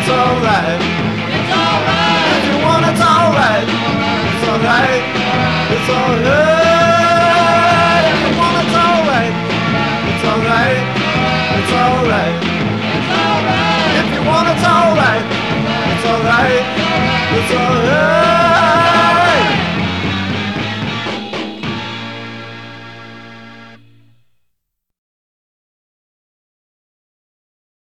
it's alright. It's alright. If you want, it's alright. It's alright. It's alright. If you want, it's alright. It's alright. It's alright. It's alright. If you want, it's alright. It's alright. It's alright.